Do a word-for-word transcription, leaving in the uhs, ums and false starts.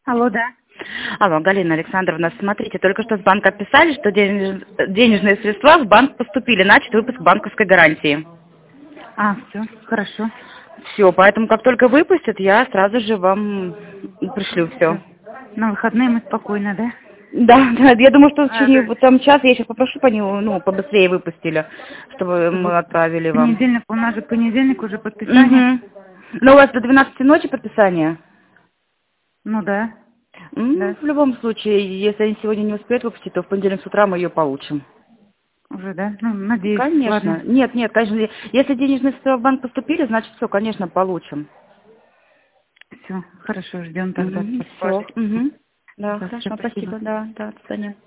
Алло, да. Алло, Галина Александровна, смотрите, только что с банка писали, что денеж- денежные средства в банк поступили, начат выпуск банковской гарантии. А, все, хорошо. Все, поэтому как только выпустят, я сразу же вам пришлю все. На выходные мы спокойно, да? Да, да, я думаю, что в А, течение да. вот там часа я сейчас попрошу, по нему, ну, побыстрее выпустили, чтобы мы отправили вам. Понедельник, у нас же понедельник уже подписание. Угу. Но у вас до двенадцати ночи подписание? Ну да. М, Да. В любом случае, если они сегодня не успеют выпустить, то в понедельник с утра мы ее получим. Уже, да? Ну, надеюсь. Конечно. Ладно. Нет, нет, конечно. Если денежные средства в банк поступили, значит все, конечно, получим. Все, хорошо, ждем тогда. Все. Угу. Да, Да, хорошо, спасибо. спасибо, да, да, до свидания.